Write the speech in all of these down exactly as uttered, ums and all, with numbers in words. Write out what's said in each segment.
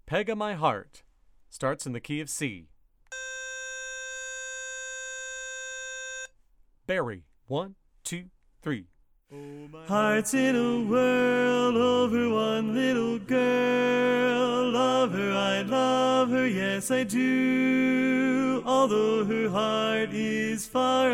Peg of My Heart starts in the key of C. Barry, one, two, three. Hearts in a world over one little girl. Love her, I love her, yes I do. Although her heart is far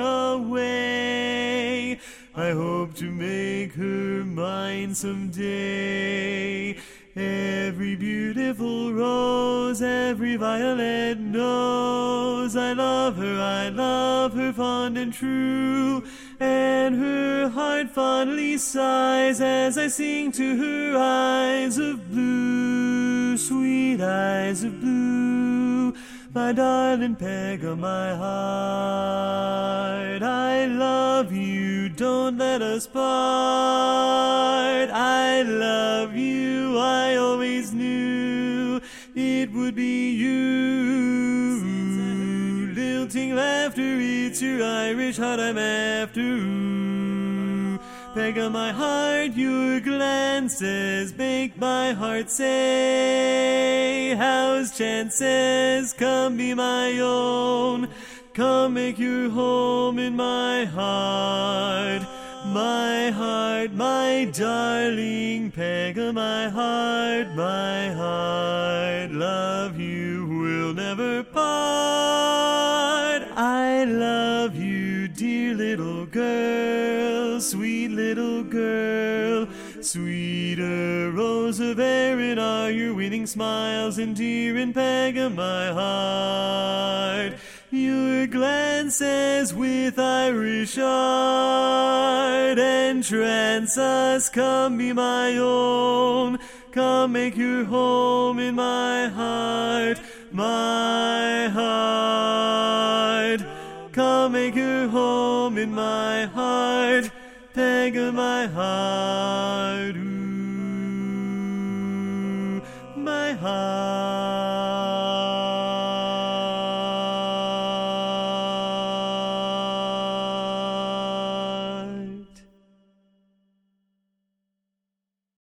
away, I hope to make her mine someday. Every beautiful rose, every violet knows I love her, I love her fond and true. And her heart fondly sighs as I sing to her eyes of blue, sweet eyes of blue. My darling Peg of my heart, I love you, don't let us part. I love you, I always knew it would be you. Lilting laughter, it's your Irish heart I'm after. Ooh. Peg of my heart, your glances make my heart say, how's chances, come be my own. Come make your home in my heart. My heart, my darling Peg of my heart, my heart, love you, will never part. I love you, dear little girl, sweet little girl. Sweeter rose of Erin are your winning smiles, and dear and Peg of my heart, your glances with Irish art entrance us. Come be my own, come make your home in my heart, my heart. Come make your home in my heart, Peg of my heart, ooh, my heart.